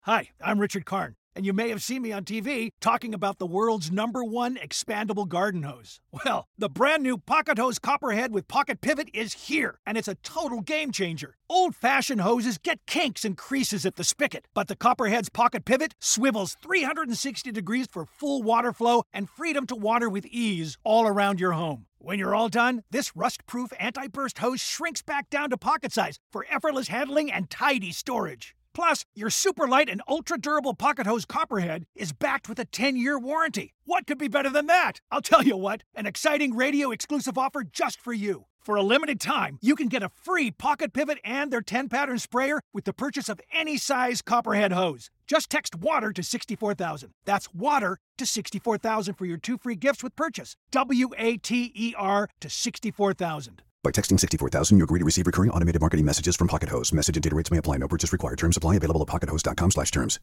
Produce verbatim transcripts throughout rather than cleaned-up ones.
Hi, I'm Richard Karn, and you may have seen me on T V talking about the world's number one expandable garden hose. Well, the brand new Pocket Hose Copperhead with Pocket Pivot is here, and it's a total game changer. Old-fashioned hoses get kinks and creases at the spigot, but the Copperhead's Pocket Pivot swivels three hundred sixty degrees for full water flow and freedom to water with ease all around your home. When you're all done, this rust-proof anti-burst hose shrinks back down to pocket size for effortless handling and tidy storage. Plus, your super light and ultra-durable Pocket Hose Copperhead is backed with a ten-year warranty. What could be better than that? I'll tell you what, an exciting radio-exclusive offer just for you. For a limited time, you can get a free Pocket Pivot and their ten-pattern sprayer with the purchase of any size Copperhead hose. Just text WATER to sixty-four thousand. That's WATER to sixty-four thousand for your two free gifts with purchase. W A T E R to sixty-four thousand. By texting sixty-four thousand, you agree to receive recurring automated marketing messages from Pocket Hose. Message and data rates may apply. No purchase required. Terms apply. Available at pockethose.com slash terms.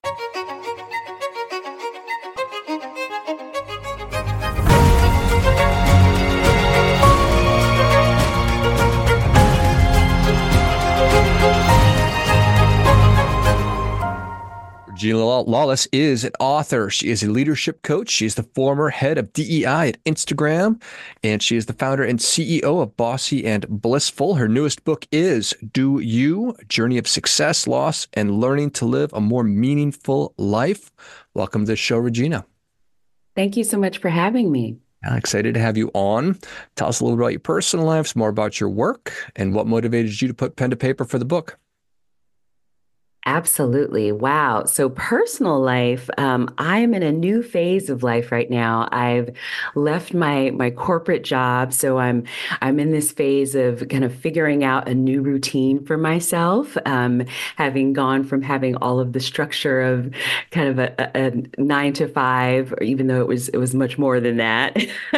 Regina Lawless is an author. She is a leadership coach. She is the former head of D E I at Instagram, and she is the founder and C E O of Bossy and Blissful. Her newest book is Do You? A Journey of Success, Loss, and Learning to Live a More Meaningful Life. Welcome to the show, Regina. Thank you so much for having me. I'm excited to have you on. Tell us a little about your personal life, some more about your work, and what motivated you to put pen to paper for the book. Absolutely. Wow. So personal life, um, I am in a new phase of life right now. I've left my my corporate job, so I'm I'm in this phase of kind of figuring out a new routine for myself. Um, having gone from having all of the structure of kind of a, a, a nine to five, or even though it was it was much more than that.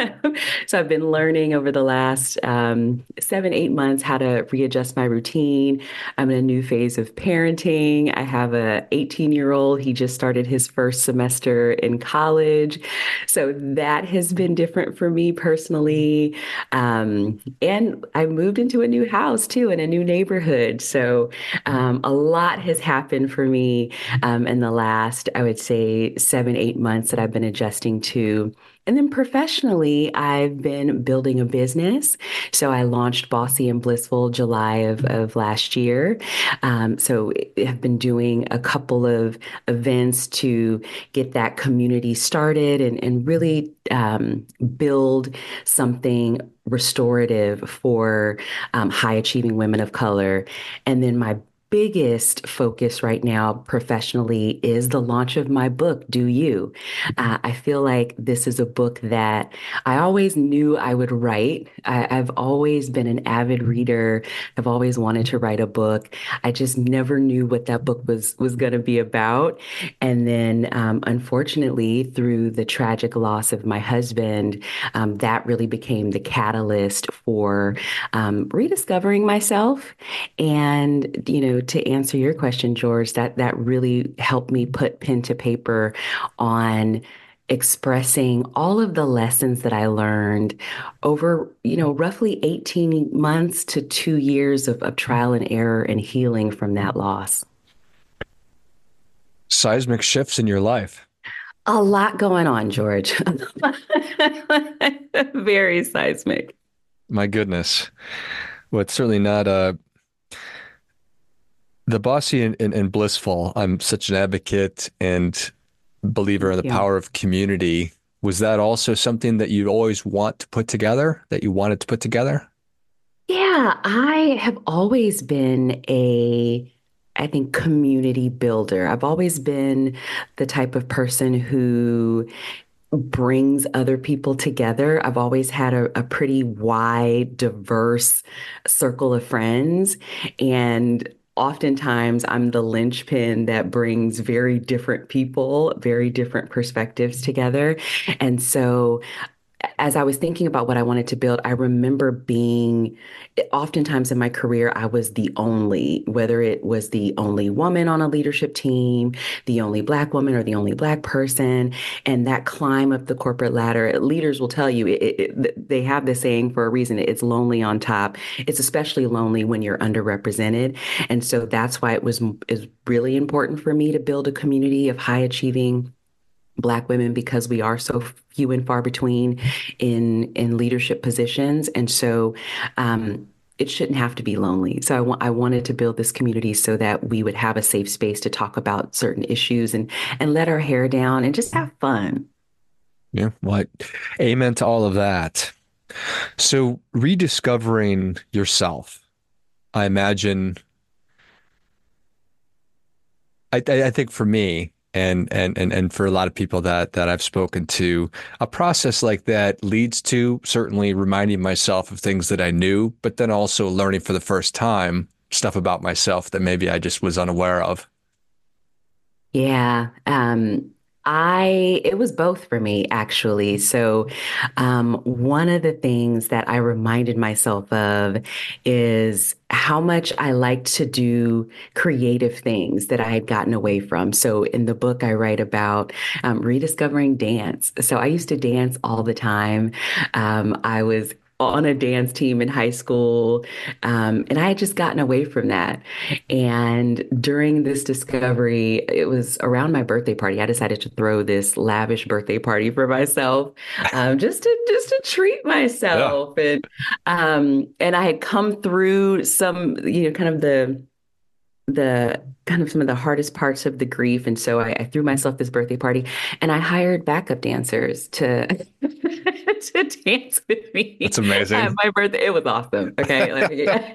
So I've been learning over the last um, seven eight months how to readjust my routine. I'm in a new phase of parenting. I have a eighteen-year-old. He just started his first semester in college. So that has been different for me personally. Um, and I moved into a new house too, in a new neighborhood. So um, a lot has happened for me um, in the last, I would say, seven, eight months that I've been adjusting to. And then professionally, I've been building a business. So I launched Bossy and Blissful July of, of last year. Um, so I've been doing a couple of events to get that community started and, and really um, build something restorative for um, high achieving women of color. And then my biggest focus right now professionally is the launch of my book, Do You? Uh, I feel like this is a book that I always knew I would write. I, I've always been an avid reader. I've always wanted to write a book. I just never knew what that book was, was going to be about. And then um, unfortunately, through the tragic loss of my husband, um, that really became the catalyst for um, rediscovering myself. And, you know, to answer your question, George, that that really helped me put pen to paper on expressing all of the lessons that I learned over, you know, roughly eighteen months to two years of, of trial and error and healing from that loss. Seismic shifts in your life. A lot going on, George. Very seismic. My goodness. Well, it's certainly not a The Bossy and, and, and Blissful. I'm such an advocate and believer in the Yeah. power of community. Was that also something that you'd always want to put together, that you wanted to put together? Yeah, I have always been a, I think, community builder. I've always been the type of person who brings other people together. I've always had a, a pretty wide, diverse circle of friends. And oftentimes I'm the linchpin that brings very different people, very different perspectives together. And so as I was thinking about what I wanted to build, I remember being oftentimes in my career, I was the only, whether it was the only woman on a leadership team, the only Black woman, or the only Black person. And that climb up the corporate ladder, leaders will tell you it, it, they have this saying for a reason. It's lonely on top. It's especially lonely when you're underrepresented. And so that's why it was is really important for me to build a community of high achieving Black women, because we are so few and far between in in leadership positions. And so um, it shouldn't have to be lonely. So I, wa- I wanted to build this community so that we would have a safe space to talk about certain issues and and let our hair down and just have fun. Yeah. Well, I- amen to all of that. So rediscovering yourself, I imagine, I, I I think for me and, and, and, and for a lot of people that, that I've spoken to, a process like that leads to certainly reminding myself of things that I knew, but then also learning for the first time stuff about myself that maybe I just was unaware of. Yeah. Um, I, it was both for me, actually. So, um, one of the things that I reminded myself of is how much I liked to do creative things that I had gotten away from. So, in the book, I write about um, rediscovering dance. So, I used to dance all the time. Um, I was on a dance team in high school, um, and I had just gotten away from that. And during this discovery, it was around my birthday party. I decided to throw this lavish birthday party for myself, um, just to just to treat Yeah. myself. And um, and I had come through some, you know, kind of the the kind of some of the hardest parts of the grief. And so I, I threw myself this birthday party, and I hired backup dancers to to dance with That's me at amazing. my birthday. It was awesome. Okay. Like,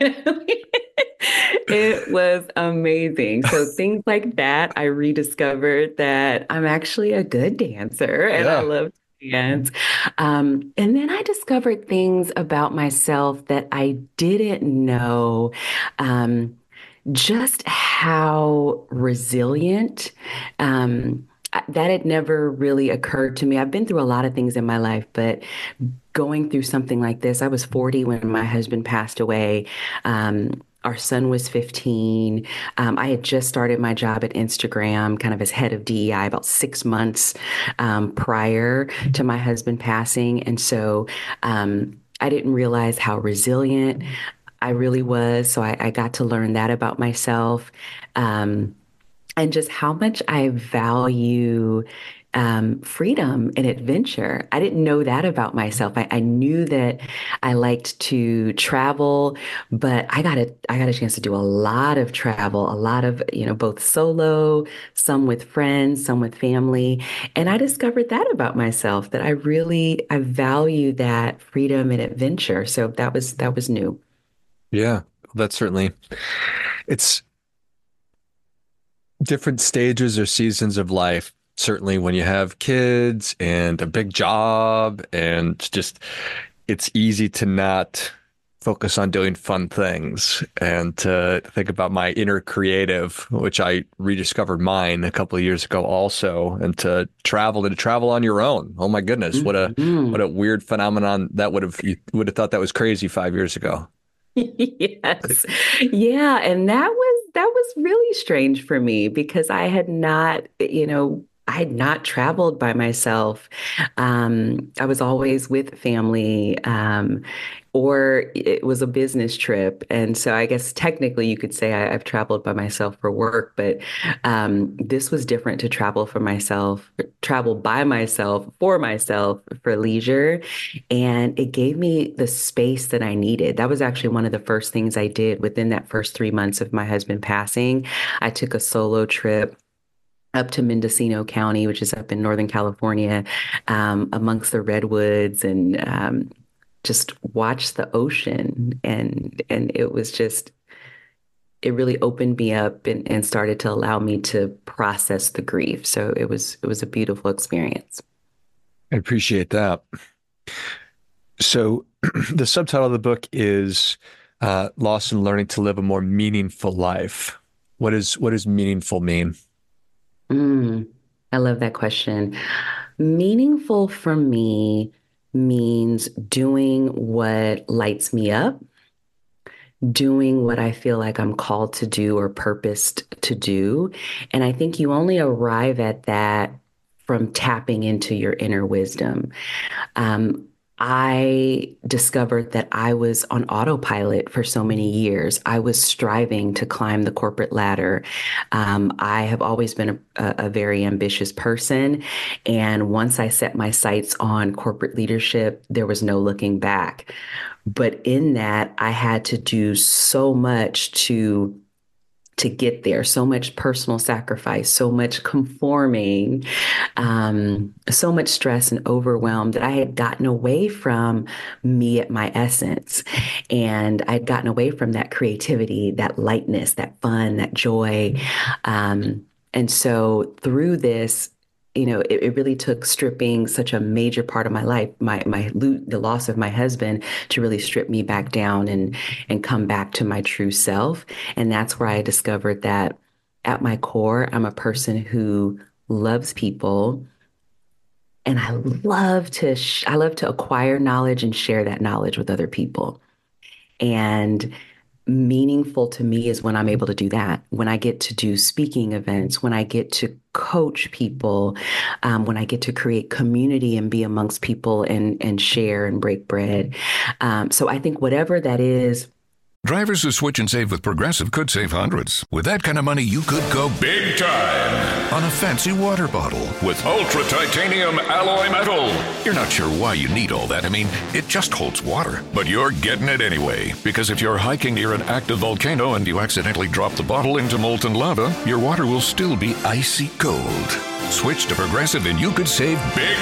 it was amazing. So things like that, I rediscovered that I'm actually a good dancer and I Yeah. love to dance. Um, and then I discovered things about myself that I didn't know. Um, just how resilient, um, that had never really occurred to me. I've been through a lot of things in my life, but going through something like this, I was forty when my husband passed away. Um, our son was fifteen. Um, I had just started my job at Instagram, kind of as head of D E I, about six months um, prior to my husband passing. And so um, I didn't realize how resilient I really was. So I, I got to learn that about myself, um, and just how much I value um, freedom and adventure. I didn't know that about myself. I, I knew that I liked to travel, but I got a I got a chance to do a lot of travel, a lot of, you know, both solo, some with friends, some with family. And I discovered that about myself, that I really I value that freedom and adventure. So that was that was new. Yeah. That's certainly, it's different stages or seasons of life. Certainly when you have kids and a big job and just it's easy to not focus on doing fun things and to think about my inner creative, which I rediscovered mine a couple of years ago also, and to travel and to travel on your own. Oh my goodness, what a what Mhm. a weird phenomenon that would have you would have thought that was crazy five years ago. Yes. Yeah. And that was that was really strange for me because I had not, you know, I had not traveled by myself. Um, I was always with family, um, or it was a business trip. And so I guess technically you could say I, I've traveled by myself for work, but um, this was different to travel for myself, travel by myself for myself for leisure. And it gave me the space that I needed. That was actually one of the first things I did within that first three months of my husband passing. I took a solo trip up to Mendocino County, which is up in Northern California, um, amongst the redwoods, and um, just watched the ocean. And and it was just, it really opened me up and, and started to allow me to process the grief. So it was it was a beautiful experience. I appreciate that. So the subtitle of the book is uh, Lost in Learning to Live a More Meaningful Life. What is what does meaningful mean? Mm, I love that question. Meaningful for me means doing what lights me up, doing what I feel like I'm called to do or purposed to do. And I think you only arrive at that from tapping into your inner wisdom. Um, I discovered that I was on autopilot for so many years. I was striving to climb the corporate ladder. Um, I have always been a, a very ambitious person. And once I set my sights on corporate leadership, there was no looking back. But in that, I had to do so much to to get there, so much personal sacrifice, so much conforming, um, so much stress and overwhelm that I had gotten away from me at my essence. And I'd gotten away from that creativity, that lightness, that fun, that joy. Um, and so through this, you know, it, it really took stripping such a major part of my life, my my the loss of my husband, to really strip me back down and and come back to my true self. And that's where I discovered that at my core, I'm a person who loves people, and I love to sh- I love to acquire knowledge and share that knowledge with other people. And meaningful to me is when I'm able to do that, when I get to do speaking events, when I get to coach people, um, when I get to create community and be amongst people and, and share and break bread. Um, so I think whatever that is. Drivers who switch and save with Progressive could save hundreds. With that kind of money, you could go big time on a fancy water bottle with ultra titanium alloy metal. You're not sure why you need all that. I mean, it just holds water. But you're getting it anyway. Because if you're hiking near an active volcano and you accidentally drop the bottle into molten lava, your water will still be icy cold. Switch to Progressive and you could save big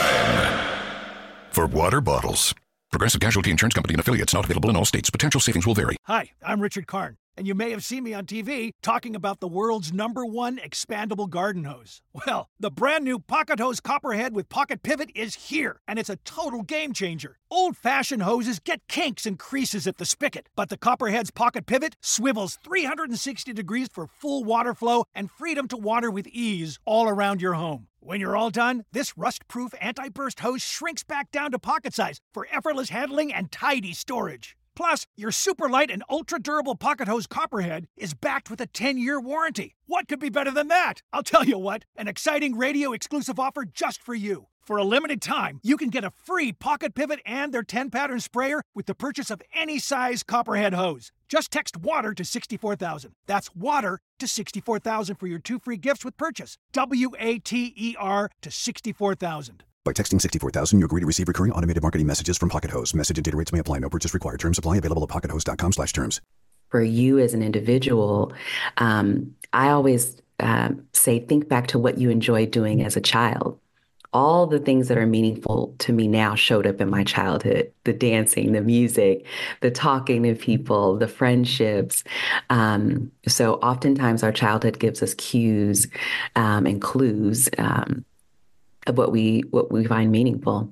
time for water bottles. Progressive Casualty Insurance Company and affiliates, not available in all states. Potential savings will vary. Hi, I'm Richard Karn, and you may have seen me on T V talking about the world's number one expandable garden hose. Well, the brand new Pocket Hose Copperhead with Pocket Pivot is here, and it's a total game changer. Old-fashioned hoses get kinks and creases at the spigot, but the Copperhead's Pocket Pivot swivels three hundred sixty degrees for full water flow and freedom to water with ease all around your home. When you're all done, this rust-proof anti-burst hose shrinks back down to pocket size for effortless handling and tidy storage. Plus, your super light and ultra-durable Pocket Hose Copperhead is backed with a ten-year warranty. What could be better than that? I'll tell you what, an exciting radio-exclusive offer just for you. For a limited time, you can get a free Pocket Pivot and their ten-pattern sprayer with the purchase of any size Copperhead hose. Just text WATER to sixty-four thousand. That's WATER to sixty-four thousand for your two free gifts with purchase. W A T E R to sixty-four thousand. By texting sixty-four thousand, you agree to receive recurring automated marketing messages from Pocket Host. Message and data rates may apply. No purchase required. Terms apply. Available at pockethost.com slash terms. For you as an individual, um, I always uh, say, think back to what you enjoyed doing as a child. All the things that are meaningful to me now showed up in my childhood: the dancing, the music, the talking to people, the friendships. Um, so oftentimes our childhood gives us cues um, and clues um, of what we what we find meaningful.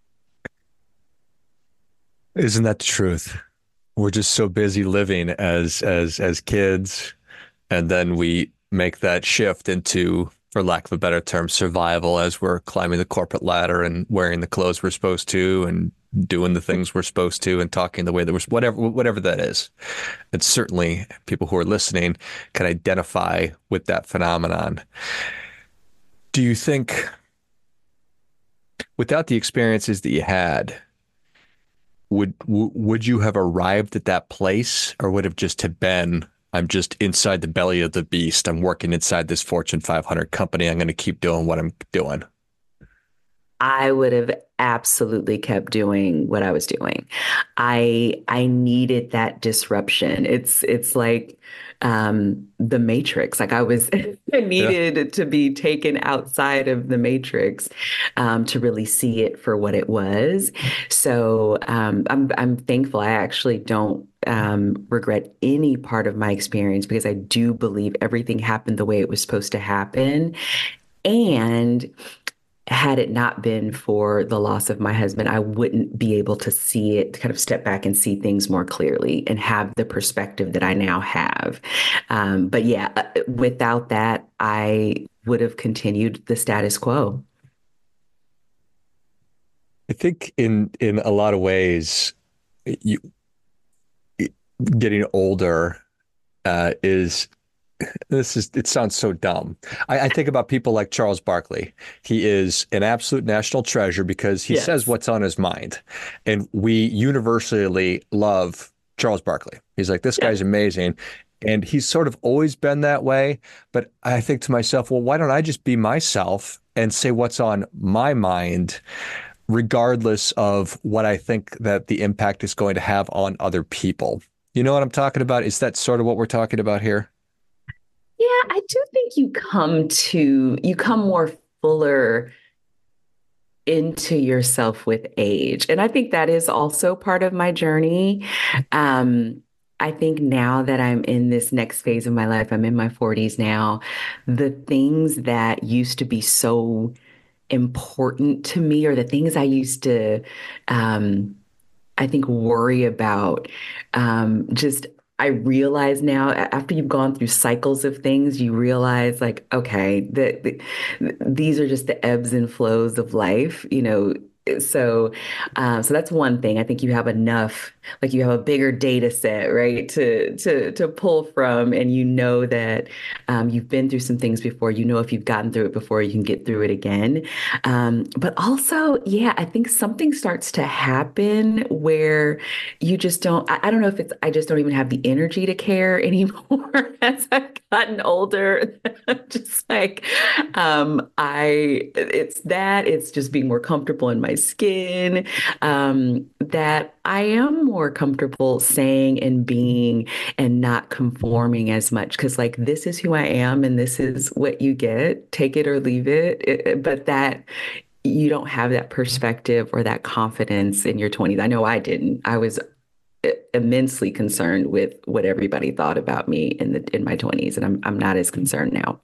Isn't that the truth? We're just so busy living as as as kids, and then we make that shift into, for lack of a better term, survival as we're climbing the corporate ladder and wearing the clothes we're supposed to and doing the things we're supposed to and talking the way that we're, whatever, whatever that is. And certainly people who are listening can identify with that phenomenon. Do you think, without the experiences that you had, would, w- would you have arrived at that place, or would it have just have been, I'm just inside the belly of the beast. I'm working inside this Fortune five hundred company. I'm going to keep doing what I'm doing? I would have absolutely kept doing what I was doing. I I needed that disruption. It's it's like um, the Matrix. Like I was I needed yeah. to be taken outside of the Matrix um, to really see it for what it was. So um, I'm I'm thankful. I actually don't um, regret any part of my experience, because I do believe everything happened the way it was supposed to happen. And had it not been for the loss of my husband, I wouldn't be able to see it, kind of step back and see things more clearly and have the perspective that I now have. Um, but yeah, without that, I would have continued the status quo. I think in in a lot of ways, you getting older uh, is this is it sounds so dumb. I, I think about people like Charles Barkley. He is an absolute national treasure because he says Yes. what's on his mind, and we universally love Charles Barkley. He's like, this Yeah. guy's amazing. And he's sort of always been that way. But I think to myself, well, why don't I just be myself and say what's on my mind, regardless of what I think that the impact is going to have on other people? You know what I'm talking about? Is that sort of what we're talking about here? Yeah, I do think you come to, you come more fuller into yourself with age. And I think that is also part of my journey. Um, I think now that I'm in this next phase of my life, I'm in my forties now, the things that used to be so important to me, or the things I used to, um, I think, worry about, um, just I realize now, after you've gone through cycles of things, you realize like, okay, that the, these are just the ebbs and flows of life, you know. So, um, so that's one thing. I think you have enough, like you have a bigger data set, right, to to to pull from, and you know that um, you've been through some things before. You know if you've gotten through it before, you can get through it again. Um, but also, yeah, I think something starts to happen where you just don't, I, I don't know if it's, I just don't even have the energy to care anymore as I've gotten older. Just like, um, I, it's that, it's just being more comfortable in my skin, um, that I am more comfortable saying and being and not conforming as much. Cause like, this is who I am and this is what you get, take it or leave it. It- but that, you don't have that perspective or that confidence in your twenties. I know I didn't. I was immensely concerned with what everybody thought about me in the in my twenties, and I'm I'm not as concerned now.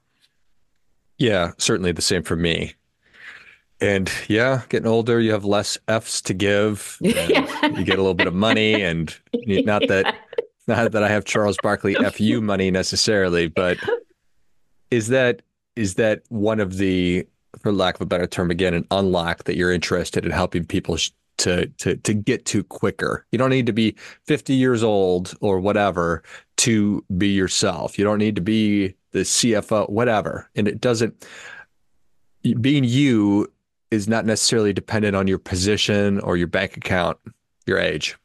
Yeah, certainly the same for me. And yeah, getting older, you have less F's to give, and you get a little bit of money. And not that, Yeah. not that I have Charles Barkley F U money necessarily, but is that is that one of the, for lack of a better term, again, an unlock that you're interested in helping people sh- to to to get to quicker? You don't need to be fifty years old or whatever to be yourself. You don't need to be the C F O, whatever. And it doesn't, being you is not necessarily dependent on your position or your bank account, your age.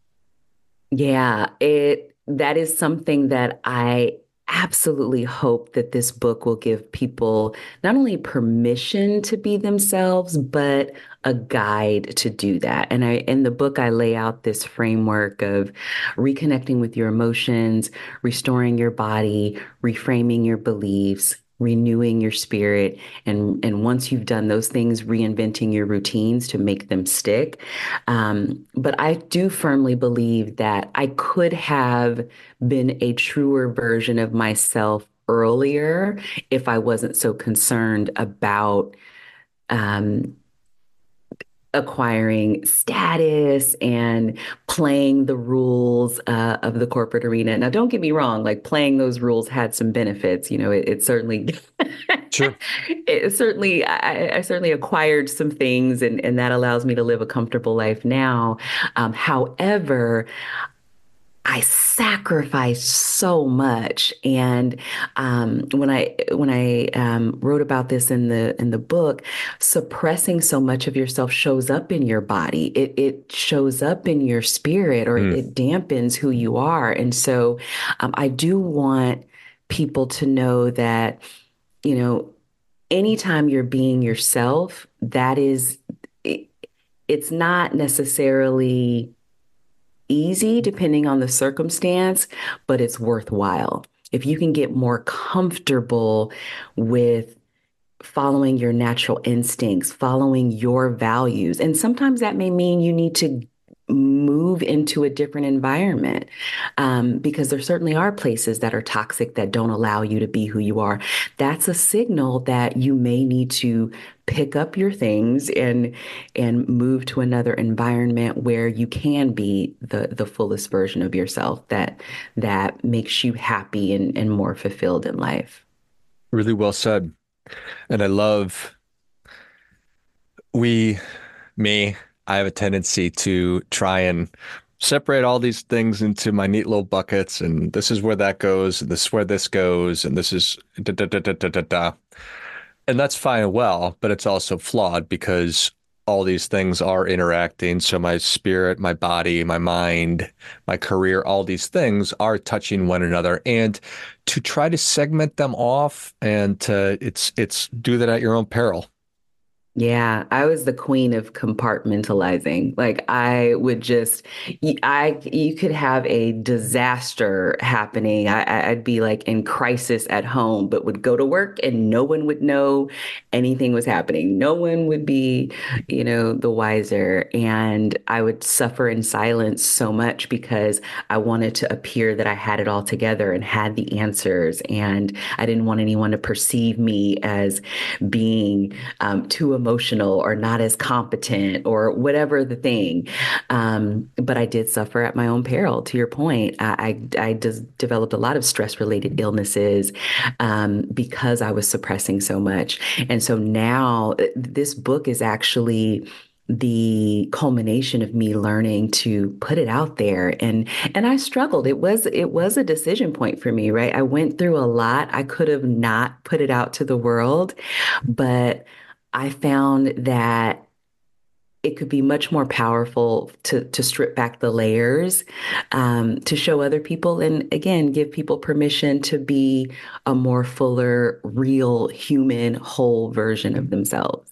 Yeah, it that is something that I absolutely hope that this book will give people not only permission to be themselves, but a guide to do that. And I in the book I lay out this framework of reconnecting with your emotions, restoring your body, reframing your beliefs, renewing your spirit, and and once you've done those things, reinventing your routines to make them stick. Um, but I do firmly believe that I could have been a truer version of myself earlier if I wasn't so concerned about um, acquiring status and playing the rules uh, of the corporate arena. Now, don't get me wrong, like playing those rules had some benefits. You know, it, it certainly, Sure. it certainly, I, I certainly acquired some things, and, and that allows me to live a comfortable life now. Um, however, I sacrificed so much, and um, when I when I um, wrote about this in the in the book, suppressing so much of yourself shows up in your body. It it shows up in your spirit, or Mm. it dampens who you are. And so, um, I do want people to know that, you know, anytime you're being yourself, that is, it, it's not necessarily easy depending on the circumstance, but it's worthwhile. If you can get more comfortable with following your natural instincts, following your values, and sometimes that may mean you need to move into a different environment, um, because there certainly are places that are toxic that don't allow you to be who you are. That's a signal that you may need to pick up your things and and move to another environment where you can be the the fullest version of yourself that that makes you happy and, and more fulfilled in life. Really well said. And I love we, me, I have a tendency to try and separate all these things into my neat little buckets, and this is where that goes, and this is where this goes, and this is da da da da da da da. And that's fine and well, but it's also flawed because all these things are interacting. So my spirit, my body, my mind, my career, all these things are touching one another. And to try to segment them off and to it's it's do that at your own peril. Yeah, I was the queen of compartmentalizing. Like I would just, I you could have a disaster happening. I, I'd be like in crisis at home, but would go to work and no one would know anything was happening. No one would be, you know, the wiser. And I would suffer in silence so much because I wanted to appear that I had it all together and had the answers. And I didn't want anyone to perceive me as being um, too emotional or not as competent or whatever the thing. Um, but I did suffer at my own peril. To your point, I, I, I just developed a lot of stress related illnesses um, because I was suppressing so much. And so now this book is actually the culmination of me learning to put it out there. And and I struggled. It was it was a decision point for me, right? I went through a lot. I could have not put it out to the world, but I found that it could be much more powerful to to strip back the layers, um, to show other people, and again, give people permission to be a more fuller, real, human, whole version of themselves.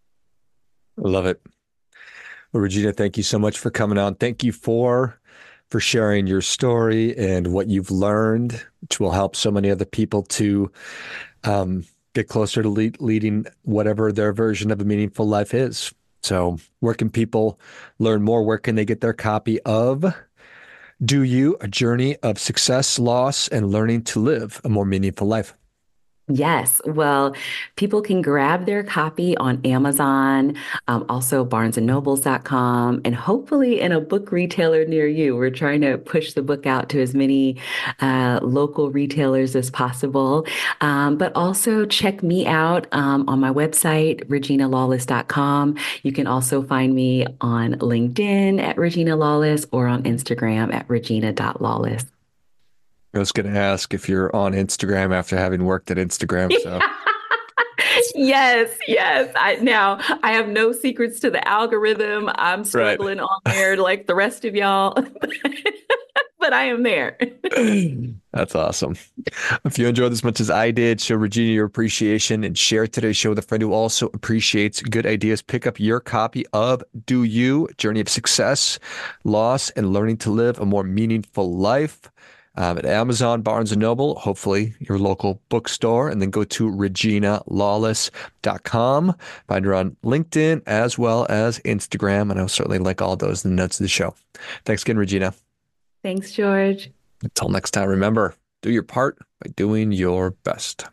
I love it. Well, Regina, thank you so much for coming on. Thank you for for sharing your story and what you've learned, which will help so many other people to um, get closer to lead, leading whatever their version of a meaningful life is. So where can people learn more? Where can they get their copy of Do You? A Journey of Success, Loss, and Learning to Live a More Meaningful Life? Yes. Well, people can grab their copy on Amazon, um, also barnes and nobles dot com, and hopefully in a book retailer near you. We're trying to push the book out to as many uh, local retailers as possible. Um, but also check me out um, on my website, regina lawless dot com. You can also find me on LinkedIn at Regina Lawless or on Instagram at regina dot lawless. I was going to ask if you're on Instagram after having worked at Instagram. So. Yes, yes. I now I have no secrets to the algorithm. I'm struggling right. on there like the rest of y'all, but I am there. That's awesome. If you enjoyed this as much as I did, show Regina your appreciation and share today's show with a friend who also appreciates good ideas. Pick up your copy of Do You? Journey of Success, Loss, and Learning to Live a More Meaningful Life. Um, at Amazon, Barnes and Noble, hopefully your local bookstore, and then go to regina lawless dot com. Find her on LinkedIn as well as Instagram, and I'll certainly link all those in the notes of the show. Thanks again, Regina. Thanks, George. Until next time, remember, do your part by doing your best.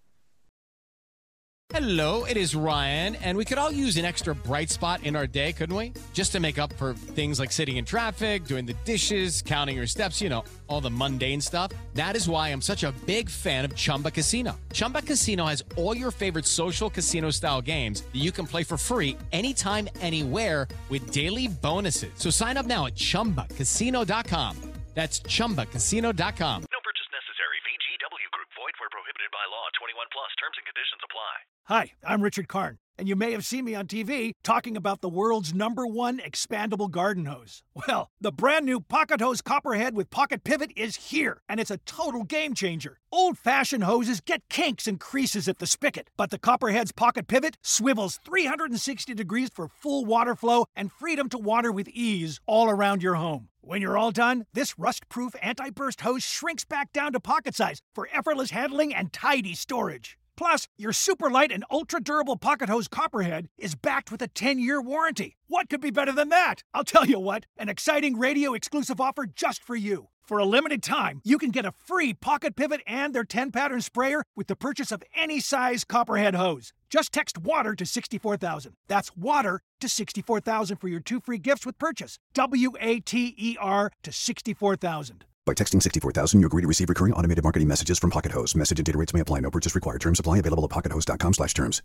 Hello, it is Ryan, and we could all use an extra bright spot in our day, couldn't we? Just to make up for things like sitting in traffic, doing the dishes, counting your steps, you know, all the mundane stuff. That is why I'm such a big fan of Chumba Casino. Chumba Casino has all your favorite social casino-style games that you can play for free anytime, anywhere with daily bonuses. So sign up now at chumba casino dot com. That's chumba casino dot com. No purchase necessary. V G W Group. Void where prohibited by law. twenty-one plus. Terms and conditions apply. Hi, I'm Richard Karn, and you may have seen me on T V talking about the world's number one expandable garden hose. Well, the brand new Pocket Hose Copperhead with Pocket Pivot is here, and it's a total game changer. Old-fashioned hoses get kinks and creases at the spigot, but the Copperhead's Pocket Pivot swivels three hundred sixty degrees for full water flow and freedom to water with ease all around your home. When you're all done, this rust-proof anti-burst hose shrinks back down to pocket size for effortless handling and tidy storage. Plus, your super light and ultra-durable Pocket Hose Copperhead is backed with a ten-year warranty. What could be better than that? I'll tell you what, an exciting radio-exclusive offer just for you. For a limited time, you can get a free Pocket Pivot and their ten-pattern sprayer with the purchase of any size Copperhead hose. Just text WATER to sixty-four thousand. That's WATER to sixty-four thousand for your two free gifts with purchase. W A T E R to sixty-four thousand. By texting sixty-four thousand, you agree to receive recurring automated marketing messages from Pocket Hose. Message and data rates may apply. No purchase required. Terms apply. Available at pocket hose dot com slash terms.